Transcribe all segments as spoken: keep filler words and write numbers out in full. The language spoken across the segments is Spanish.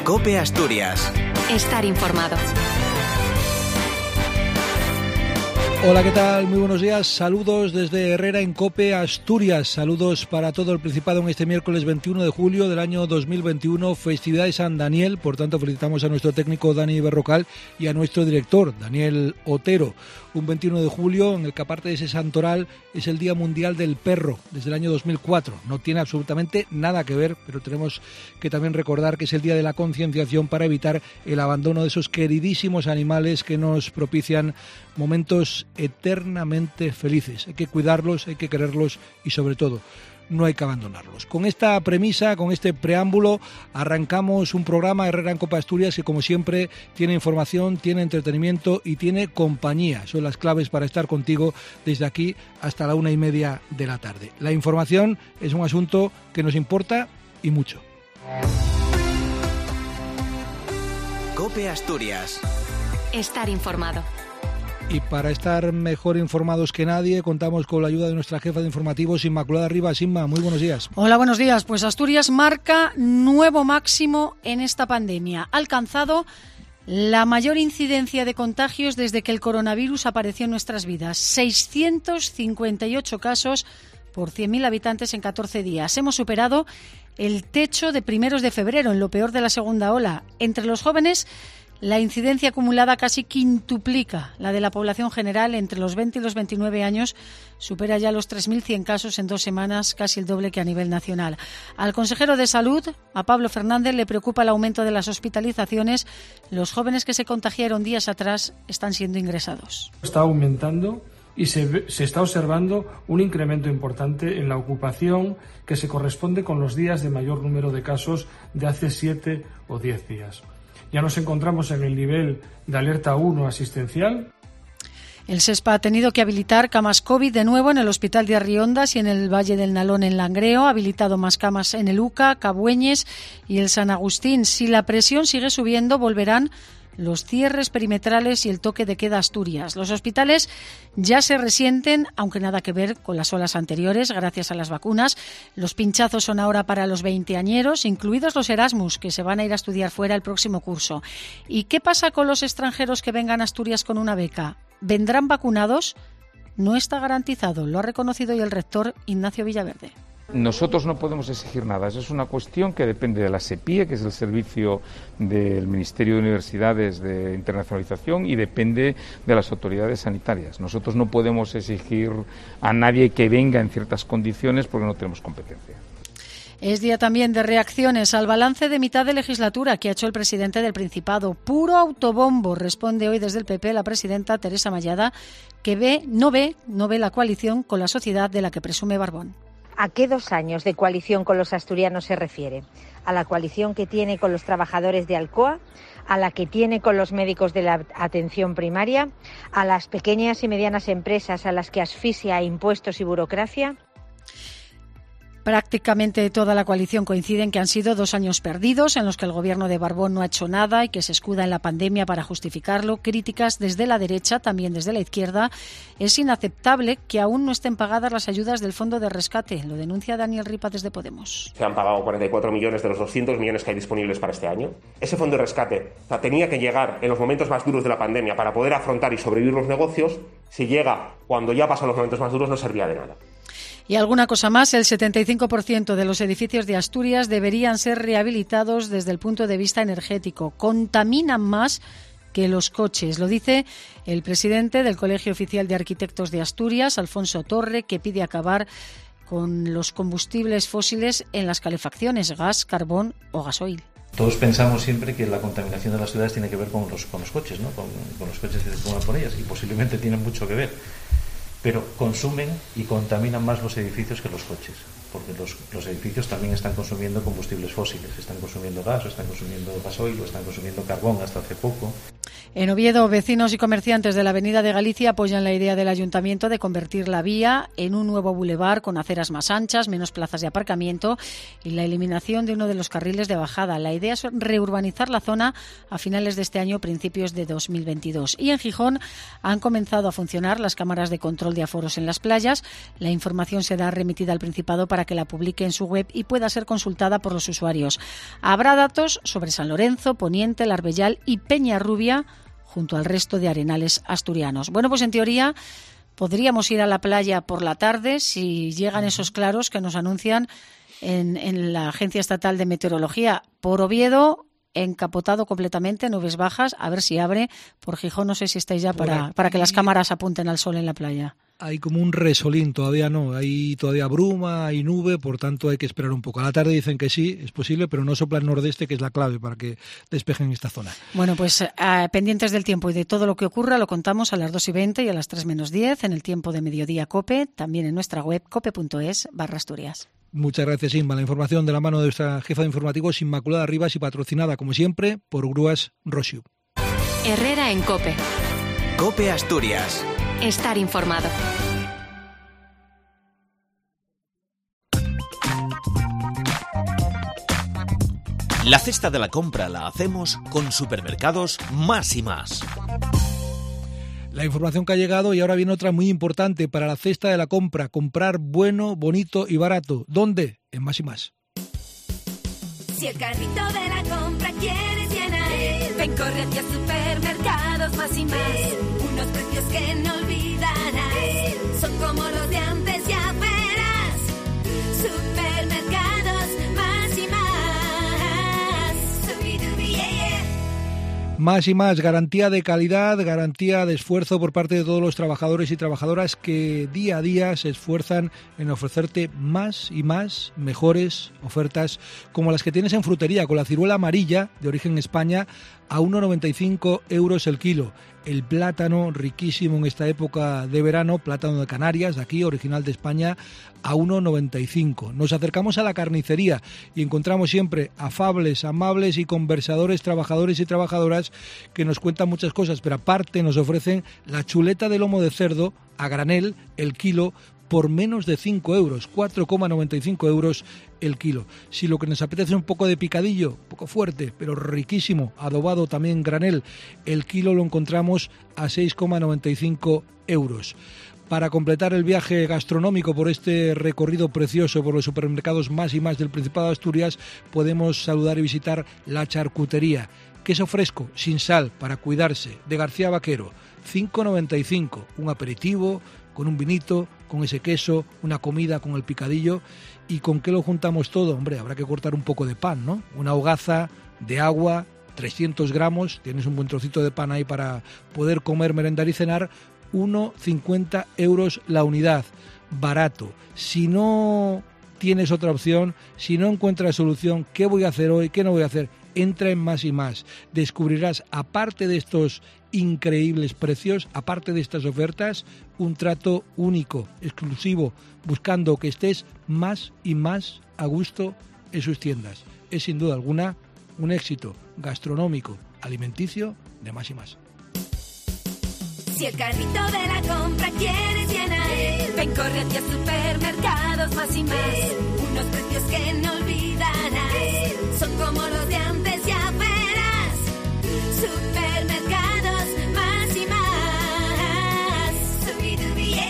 COPE Asturias. Estar informado. Hola, ¿qué tal? Muy buenos días. Saludos desde Herrera en COPE Asturias. Saludos para todo el Principado en este miércoles veintiuno de julio del año dos mil veintiuno, festividad de San Daniel. Por tanto, felicitamos a nuestro técnico Dani Berrocal y a nuestro director Daniel Otero. Un veintiuno de julio en el que, aparte de ese santoral, es el Día Mundial del Perro desde el año dos mil cuatro. No tiene absolutamente nada que ver, pero tenemos que también recordar que es el día de la concienciación para evitar el abandono de esos queridísimos animales que nos propician momentos eternamente felices. Hay que cuidarlos, hay que quererlos y, sobre todo, no hay que abandonarlos. Con esta premisa, con este preámbulo, arrancamos un programa Herrera en COPE Asturias que, como siempre, tiene información, tiene entretenimiento y tiene compañía. Son las claves para estar contigo desde aquí hasta la una y media de la tarde. La información es un asunto que nos importa y mucho. COPE Asturias. Estar informado. Y para estar mejor informados que nadie, contamos con la ayuda de nuestra jefa de informativos, Inmaculada Rivas. Inma, muy buenos días. Hola, buenos días. Pues Asturias marca nuevo máximo en esta pandemia. Ha alcanzado la mayor incidencia de contagios desde que el coronavirus apareció en nuestras vidas. seiscientos cincuenta y ocho casos por cien mil habitantes en catorce días. Hemos superado el techo de primeros de febrero, en lo peor de la segunda ola. Entre los jóvenes, la incidencia acumulada casi quintuplica la de la población general. Entre los veinte y los veintinueve años supera ya los tres mil cien casos en dos semanas, casi el doble que a nivel nacional. Al consejero de Salud, a Pablo Fernández, le preocupa el aumento de las hospitalizaciones. Los jóvenes que se contagiaron días atrás están siendo ingresados. Está aumentando y se, se está observando un incremento importante en la ocupación que se corresponde con los días de mayor número de casos de hace siete o diez días. Ya nos encontramos en el nivel de alerta uno asistencial. El SESPA ha tenido que habilitar camas COVID de nuevo en el Hospital de Arriondas y en el Valle del Nalón en Langreo. Ha habilitado más camas en el U C A, Cabueñes y el San Agustín. Si la presión sigue subiendo, volverán los cierres perimetrales y el toque de queda a Asturias. Los hospitales ya se resienten, aunque nada que ver con las olas anteriores, gracias a las vacunas. Los pinchazos son ahora para los veinteañeros, incluidos los Erasmus, que se van a ir a estudiar fuera el próximo curso. ¿Y qué pasa con los extranjeros que vengan a Asturias con una beca? ¿Vendrán vacunados? No está garantizado, lo ha reconocido hoy el rector Ignacio Villaverde. Nosotros no podemos exigir nada, eso es una cuestión que depende de la SEPIE, que es el Servicio del Ministerio de Universidades de Internacionalización, y depende de las autoridades sanitarias. Nosotros no podemos exigir a nadie que venga en ciertas condiciones porque no tenemos competencia. Es día también de reacciones al balance de mitad de legislatura que ha hecho el presidente del Principado. Puro autobombo, responde hoy desde el P P la presidenta Teresa Mallada, que ve, no ve, no ve la coalición con la sociedad de la que presume Barbón. ¿A qué dos años de coalición con los asturianos se refiere? ¿A la coalición que tiene con los trabajadores de Alcoa? ¿A la que tiene con los médicos de la atención primaria? ¿A las pequeñas y medianas empresas a las que asfixia impuestos y burocracia? Prácticamente toda la coalición coincide en que han sido dos años perdidos en los que el gobierno de Barbón no ha hecho nada y que se escuda en la pandemia para justificarlo. Críticas desde la derecha, también desde la izquierda. Es inaceptable que aún no estén pagadas las ayudas del Fondo de Rescate. Lo denuncia Daniel Ripa desde Podemos. Se han pagado cuarenta y cuatro millones de los doscientos millones que hay disponibles para este año. Ese Fondo de Rescate, o sea, tenía que llegar en los momentos más duros de la pandemia para poder afrontar y sobrevivir los negocios. Si llega cuando ya pasan los momentos más duros, no servía de nada. Y alguna cosa más, el setenta y cinco por ciento de los edificios de Asturias deberían ser rehabilitados desde el punto de vista energético. Contaminan más que los coches. Lo dice el presidente del Colegio Oficial de Arquitectos de Asturias, Alfonso Torre, que pide acabar con los combustibles fósiles en las calefacciones, gas, carbón o gasoil. Todos pensamos siempre que la contaminación de las ciudades tiene que ver con los, con los coches, ¿no? Con, con los coches que se mueven por ellas, y posiblemente tienen mucho que ver. Pero consumen y contaminan más los edificios que los coches, porque los, los edificios también están consumiendo combustibles fósiles, están consumiendo gas, o están consumiendo gasoil, o están consumiendo carbón hasta hace poco. En Oviedo, vecinos y comerciantes de la Avenida de Galicia apoyan la idea del Ayuntamiento de convertir la vía en un nuevo bulevar con aceras más anchas, menos plazas de aparcamiento y la eliminación de uno de los carriles de bajada. La idea es reurbanizar la zona a finales de este año, principios de dos mil veintidós. Y en Gijón han comenzado a funcionar las cámaras de control de aforos en las playas. La información será remitida al Principado para que la publique en su web y pueda ser consultada por los usuarios. Habrá datos sobre San Lorenzo, Poniente, El Arbellal y Peñarrubia, junto al resto de arenales asturianos. Bueno, pues en teoría podríamos ir a la playa por la tarde si llegan esos claros que nos anuncian en, en la Agencia Estatal de Meteorología. Por Oviedo, encapotado completamente, nubes bajas, a ver si abre. Por Gijón no sé si estáis ya para, para que las cámaras apunten al sol en la playa. Hay como un resolín, todavía no, hay todavía bruma, hay nube, por tanto hay que esperar un poco. A la tarde dicen que sí, es posible, pero no sopla el nordeste, que es la clave para que despejen esta zona. Bueno, pues eh, pendientes del tiempo y de todo lo que ocurra, lo contamos a las dos y veinte y a las tres menos diez en el tiempo de mediodía COPE, también en nuestra web cope.es barra Asturias. Muchas gracias, Inma. La información de la mano de nuestra jefa de informativos, Inmaculada Rivas, y patrocinada, como siempre, por Grúas Rosiu. Herrera en COPE. COPE Asturias. Estar informado. La cesta de la compra la hacemos con Supermercados Más y Más. La información que ha llegado, y ahora viene otra muy importante para la cesta de la compra: comprar bueno, bonito y barato. ¿Dónde? En Más y Más. Si el carrito de la compra quieres llenar, ven, corre hacia Supermercados Más y Más. Unos precios que no olvidarás, son como los de antes, ya verás. Supermercados Más y Más. Subidubi, yeah, yeah. Más y Más, garantía de calidad, garantía de esfuerzo por parte de todos los trabajadores y trabajadoras que día a día se esfuerzan en ofrecerte más y más mejores ofertas, como las que tienes en frutería, con la ciruela amarilla de origen España a uno noventa y cinco euros el kilo. El plátano, riquísimo en esta época de verano, plátano de Canarias, de aquí, original de España, a uno noventa y cinco. Nos acercamos a la carnicería y encontramos siempre afables, amables y conversadores trabajadores y trabajadoras que nos cuentan muchas cosas, pero aparte nos ofrecen la chuleta de lomo de cerdo a granel, el kilo, por menos de cinco euros, cuatro coma noventa y cinco euros el kilo. Si lo que nos apetece es un poco de picadillo, un poco fuerte, pero riquísimo, adobado también granel, el kilo lo encontramos a seis coma noventa y cinco euros. Para completar el viaje gastronómico por este recorrido precioso por los supermercados Más y Más del Principado de Asturias, podemos saludar y visitar la charcutería. Queso fresco, sin sal, para cuidarse, de García Vaquero, cinco noventa y cinco, un aperitivo con un vinito, con ese queso, una comida con el picadillo. ¿Y con qué lo juntamos todo? Hombre, habrá que cortar un poco de pan, ¿no? Una hogaza de agua, trescientos gramos, tienes un buen trocito de pan ahí para poder comer, merendar y cenar, uno cincuenta euros la unidad, barato. Si no tienes otra opción, si no encuentras solución, ¿qué voy a hacer hoy? ¿Qué no voy a hacer? Entra en Más y Más. Descubrirás, aparte de estos increíbles precios, aparte de estas ofertas, un trato único, exclusivo, buscando que estés más y más a gusto en sus tiendas. Es sin duda alguna un éxito gastronómico, alimenticio de Más y Más. Si el carrito de la compra quieres llenar, ven, corre hacia Supermercados Más y Más. Unos precios que no olvidarás, son como los de antes, ya verás. Supermercados Más y Más. Subidubi, yeah,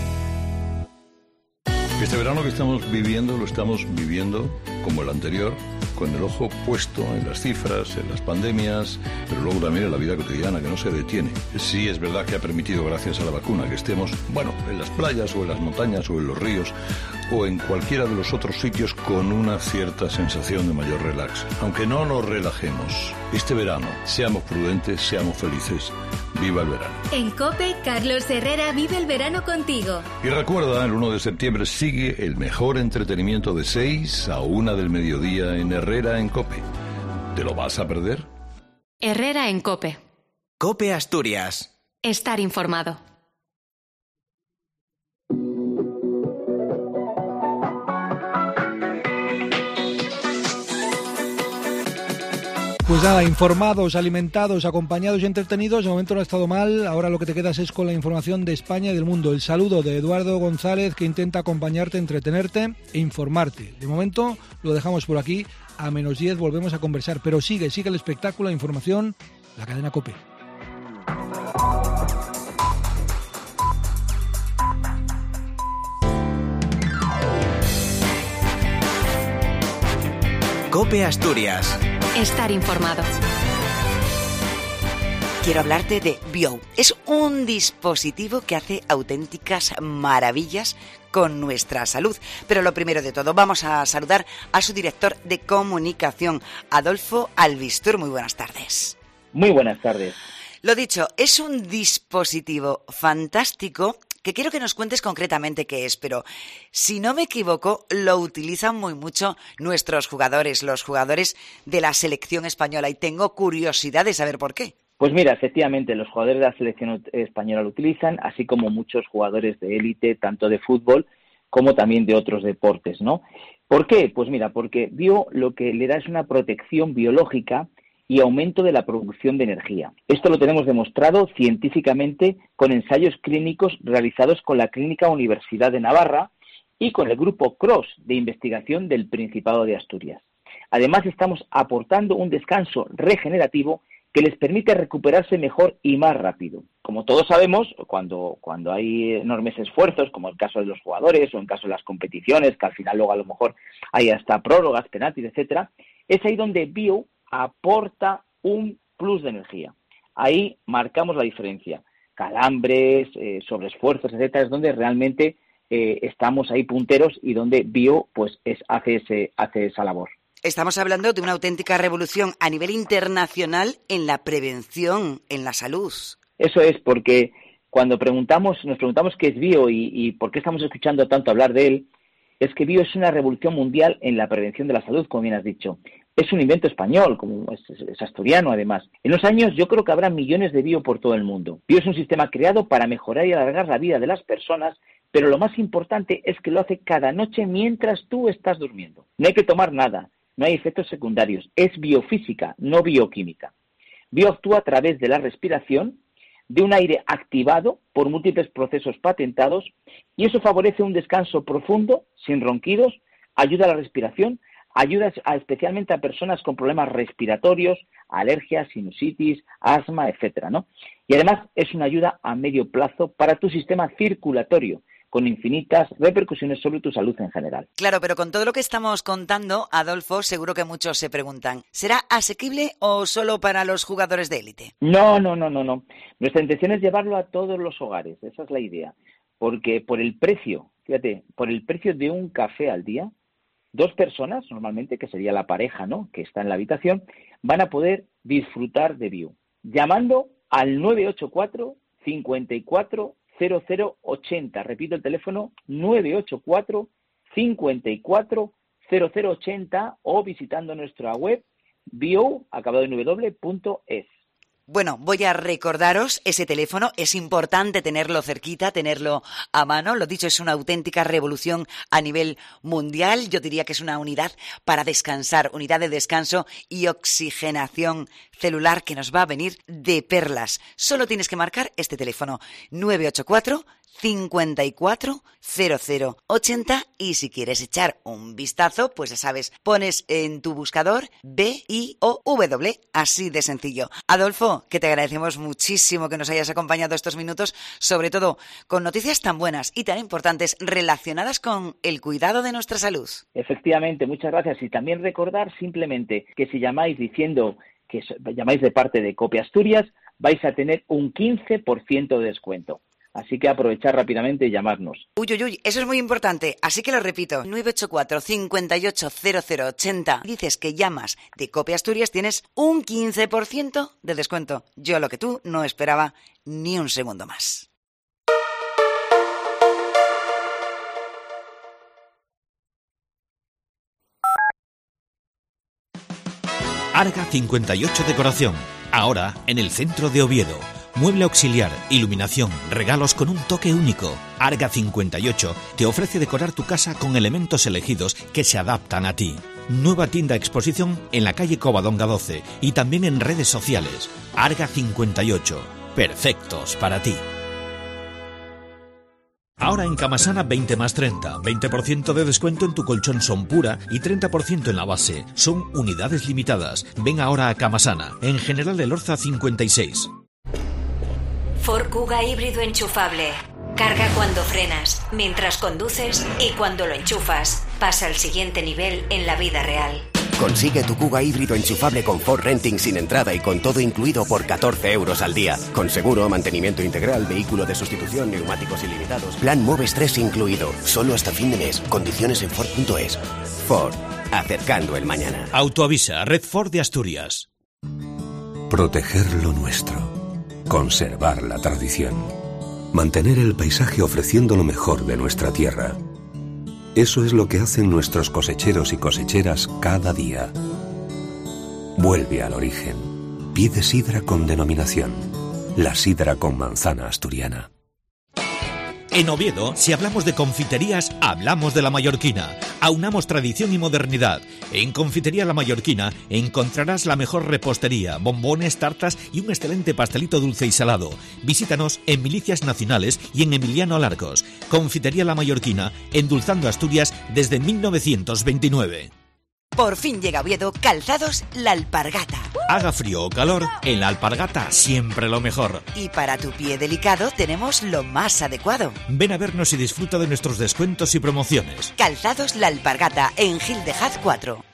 yeah. Este verano que estamos viviendo, lo estamos viviendo como el anterior, con el ojo puesto en las cifras, en las pandemias, pero luego también en la vida cotidiana, que no se detiene. Sí, es verdad que ha permitido, gracias a la vacuna, que estemos, bueno, en las playas o en las montañas o en los ríos o en cualquiera de los otros sitios con una cierta sensación de mayor relax. Aunque no nos relajemos, este verano, seamos prudentes, seamos felices. ¡Viva el verano! En COPE, Carlos Herrera vive el verano contigo. Y recuerda, el uno de septiembre sigue el mejor entretenimiento de seis a una del mediodía en Herrera en COPE. ¿Te lo vas a perder? Herrera en COPE. COPE Asturias. Estar informado. Pues nada, informados, alimentados, acompañados y entretenidos. De momento no ha estado mal. Ahora lo que te quedas es con la información de España y del mundo. El saludo de Eduardo González, que intenta acompañarte, entretenerte e informarte. De momento lo dejamos por aquí. A menos diez volvemos a conversar. Pero sigue, sigue el espectáculo, la información, la cadena COPE. COPE Asturias. Estar informado. Quiero hablarte de Bio. Es un dispositivo que hace auténticas maravillas con nuestra salud. Pero lo primero de todo, vamos a saludar a su director de comunicación, Adolfo Albistur. Muy buenas tardes. Muy buenas tardes. Lo dicho, es un dispositivo fantástico que quiero que nos cuentes concretamente qué es, pero si no me equivoco, lo utilizan muy mucho nuestros jugadores, los jugadores de la selección española, y tengo curiosidad de saber por qué. Pues mira, efectivamente, los jugadores de la selección española lo utilizan, así como muchos jugadores de élite, tanto de fútbol como también de otros deportes, ¿no? ¿Por qué? Pues mira, porque Bio lo que le da es una protección biológica y aumento de la producción de energía. Esto lo tenemos demostrado científicamente con ensayos clínicos realizados con la Clínica Universidad de Navarra y con el grupo CROSS de investigación del Principado de Asturias. Además, estamos aportando un descanso regenerativo que les permite recuperarse mejor y más rápido. Como todos sabemos, cuando, cuando hay enormes esfuerzos, como el caso de los jugadores o en caso de las competiciones, que al final luego a lo mejor hay hasta prórrogas, penaltis, etcétera, es ahí donde Bio aporta un plus de energía. Ahí marcamos la diferencia. Calambres, eh, sobreesfuerzos, etcétera, es donde realmente eh, estamos ahí punteros y donde Bio pues es, hace, ese, hace esa labor. Estamos hablando de una auténtica revolución a nivel internacional en la prevención, en la salud. Eso es, porque cuando preguntamos, nos preguntamos qué es Bio y, y por qué estamos escuchando tanto hablar de él, es que Bio es una revolución mundial en la prevención de la salud, como bien has dicho. Es un invento español, como es, es, es asturiano además. En los años yo creo que habrá millones de Bio por todo el mundo. Bio es un sistema creado para mejorar y alargar la vida de las personas, pero lo más importante es que lo hace cada noche mientras tú estás durmiendo. No hay que tomar nada, no hay efectos secundarios, es biofísica, no bioquímica. Bio actúa a través de la respiración, de un aire activado por múltiples procesos patentados, y eso favorece un descanso profundo, sin ronquidos, ayuda a la respiración, ayuda a, especialmente a personas con problemas respiratorios, alergias, sinusitis, asma, etcétera, ¿no? Y además es una ayuda a medio plazo para tu sistema circulatorio, con infinitas repercusiones sobre tu salud en general. Claro, pero con todo lo que estamos contando, Adolfo, seguro que muchos se preguntan, ¿será asequible o solo para los jugadores de élite? No, no, no, no, no. Nuestra intención es llevarlo a todos los hogares, esa es la idea. Porque por el precio, fíjate, por el precio de un café al día, dos personas, normalmente, que sería la pareja, ¿no?, que está en la habitación, van a poder disfrutar de Bio, llamando al nueve ocho cuatro, cincuenta y cuatro, cero cero ochenta. Repito el teléfono, nueve ocho cuatro, cincuenta y cuatro, cero cero ochenta, o visitando nuestra web bio, acabado en w punto es. Bueno, voy a recordaros ese teléfono, es importante tenerlo cerquita, tenerlo a mano. Lo dicho, es una auténtica revolución a nivel mundial. Yo diría que es una unidad para descansar, unidad de descanso y oxigenación celular que nos va a venir de perlas. Solo tienes que marcar este teléfono, nueve ocho cuatro, cincuenta y cuatro, cero cero ochenta, y si quieres echar un vistazo, pues ya sabes, pones en tu buscador B I O W, así de sencillo. Adolfo, que te agradecemos muchísimo que nos hayas acompañado estos minutos, sobre todo con noticias tan buenas y tan importantes relacionadas con el cuidado de nuestra salud. Efectivamente, muchas gracias. Y también recordar simplemente que si llamáis diciendo que llamáis de parte de COPE Asturias, vais a tener un quince por ciento de descuento. Así que aprovechar rápidamente y llamarnos. Uy, uy, uy, eso es muy importante, así que lo repito, nueve ocho cuatro, cincuenta y ocho, cero cero ochenta. Dices que llamas de COPE Asturias, tienes un quince por ciento de descuento. Yo lo que tú no esperaba ni un segundo más. Arga cincuenta y ocho Decoración, ahora en el centro de Oviedo. Mueble auxiliar, iluminación, regalos con un toque único. Arga cincuenta y ocho te ofrece decorar tu casa con elementos elegidos que se adaptan a ti. Nueva tienda exposición en la calle Covadonga doce y también en redes sociales. Arga cincuenta y ocho. Perfectos para ti. Ahora en Camasana veinte más treinta, veinte por ciento de descuento en tu colchón Son Pura y treinta por ciento en la base. Son unidades limitadas. Ven ahora a Camasana, en General Elorza cincuenta y seis. Ford Kuga híbrido enchufable. Carga cuando frenas, mientras conduces y cuando lo enchufas. Pasa al siguiente nivel en la vida real. Consigue tu Kuga híbrido enchufable con Ford Renting sin entrada y con todo incluido por catorce euros al día. Con seguro, mantenimiento integral, vehículo de sustitución, neumáticos ilimitados. Plan Moves tres incluido. Solo hasta fin de mes. Condiciones en Ford punto es. Ford. Acercando el mañana. Autoavisa. Red Ford de Asturias. Proteger lo nuestro. Conservar la tradición. Mantener el paisaje ofreciendo lo mejor de nuestra tierra. Eso es lo que hacen nuestros cosecheros y cosecheras cada día. Vuelve al origen. Pide sidra con denominación. La sidra con manzana asturiana. En Oviedo, si hablamos de confiterías, hablamos de La Mallorquina. Aunamos tradición y modernidad. En Confitería La Mallorquina encontrarás la mejor repostería, bombones, tartas y un excelente pastelito dulce y salado. Visítanos en Milicias Nacionales y en Emiliano Alarcos. Confitería La Mallorquina, endulzando Asturias desde mil novecientos veintinueve. Por fin llega a Oviedo Calzados La Alpargata. Haga frío o calor, en La Alpargata siempre lo mejor. Y para tu pie delicado tenemos lo más adecuado. Ven a vernos y disfruta de nuestros descuentos y promociones. Calzados La Alpargata en Gil de Haz cuatro.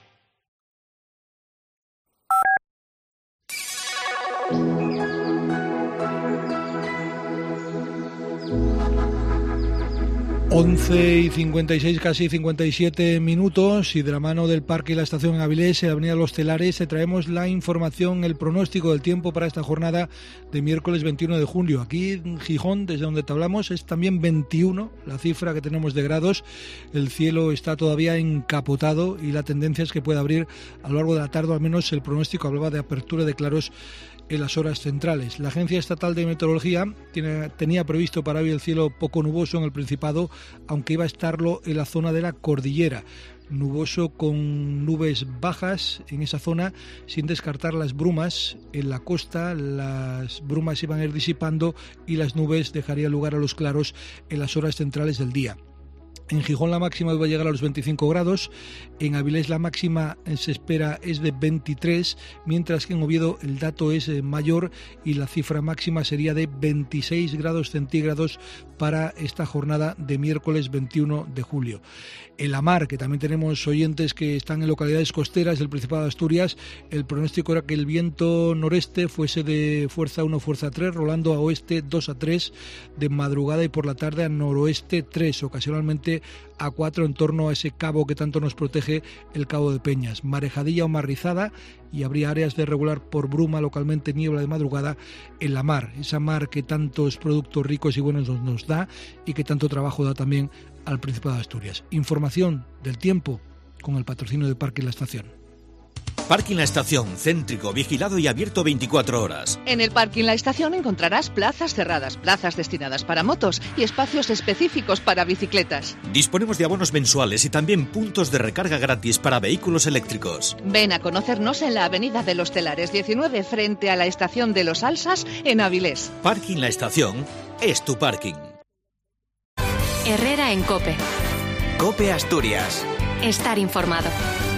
once y cincuenta y seis, casi cincuenta y siete minutos, y de la mano del Parque y la Estación en Avilés, en la Avenida Los Telares, te traemos la información, el pronóstico del tiempo para esta jornada de miércoles veintiuno de julio. Aquí en Gijón, desde donde te hablamos, es también veintiuno la cifra que tenemos de grados. El cielo está todavía encapotado y la tendencia es que pueda abrir a lo largo de la tarde, al menos el pronóstico hablaba de apertura de claros en las horas centrales. La Agencia Estatal de Meteorología tiene, tenía previsto para hoy el cielo poco nuboso en el Principado, aunque iba a estarlo en la zona de la cordillera. Nuboso con nubes bajas en esa zona, sin descartar las brumas en la costa. Las brumas iban a ir disipando y las nubes dejarían lugar a los claros en las horas centrales del día. En Gijón la máxima va a llegar a los veinticinco grados, en Avilés la máxima se espera es de veintitrés, mientras que en Oviedo el dato es mayor y la cifra máxima sería de veintiséis grados centígrados para esta jornada de miércoles veintiuno de julio. En la mar, que también tenemos oyentes que están en localidades costeras del Principado de Asturias, el pronóstico era que el viento noreste fuese de fuerza uno, fuerza tres, rolando a oeste dos a tres de madrugada y por la tarde a noroeste tres, ocasionalmente a cuatro en torno a ese cabo que tanto nos protege, el Cabo de Peñas. Marejadilla o marrizada, y habría áreas de regular por bruma, localmente niebla de madrugada en la mar, esa mar que tantos productos ricos y buenos nos, nos da y que tanto trabajo da también al Principado de Asturias. Información del tiempo con el patrocinio de Parque y la Estación. Parking La Estación, céntrico, vigilado y abierto veinticuatro horas. En el Parking La Estación encontrarás plazas cerradas, plazas destinadas para motos y espacios específicos para bicicletas. Disponemos de abonos mensuales y también puntos de recarga gratis para vehículos eléctricos. Ven a conocernos en la Avenida de los Telares diecinueve, frente a la Estación de los Alsas, en Avilés. Parking La Estación es tu parking. Herrera en COPE. COPE Asturias. Estar informado.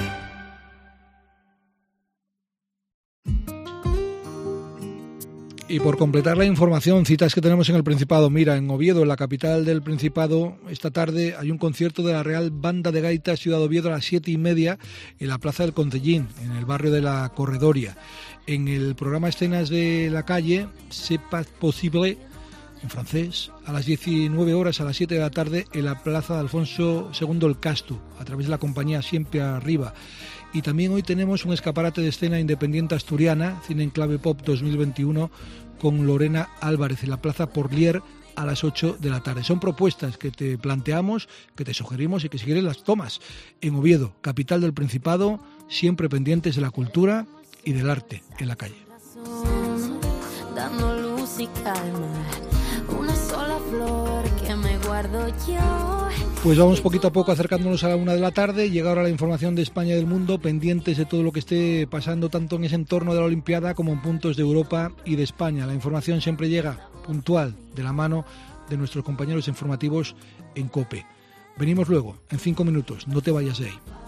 Y por completar la información, citas que tenemos en el Principado. Mira, en Oviedo, en la capital del Principado, esta tarde hay un concierto de la Real Banda de Gaitas Ciudad Oviedo a las siete y media en la Plaza del Concellín, en el barrio de la Corredoria. En el programa Escenas de la Calle, C'est pas possible, en francés, a las diecinueve horas, a las siete de la tarde, en la Plaza de Alfonso segundo el Castu, a través de la compañía Siempre Arriba. Y también hoy tenemos un escaparate de escena independiente asturiana, Cine en Clave Pop dos mil veintiuno, con Lorena Álvarez en la Plaza Porlier a las ocho de la tarde. Son propuestas que te planteamos, que te sugerimos y que si quieres las tomas. En Oviedo, capital del Principado, siempre pendientes de la cultura y del arte en la calle. Dando luz y calma, una sola flor que me guarda. guardo yo. Pues vamos poquito a poco acercándonos a la una de la tarde. Llega ahora la información de España y del mundo, pendientes de todo lo que esté pasando tanto en ese entorno de la Olimpiada como en puntos de Europa y de España. La información siempre llega puntual, de la mano de nuestros compañeros informativos en COPE. Venimos luego, en cinco minutos. No te vayas de ahí.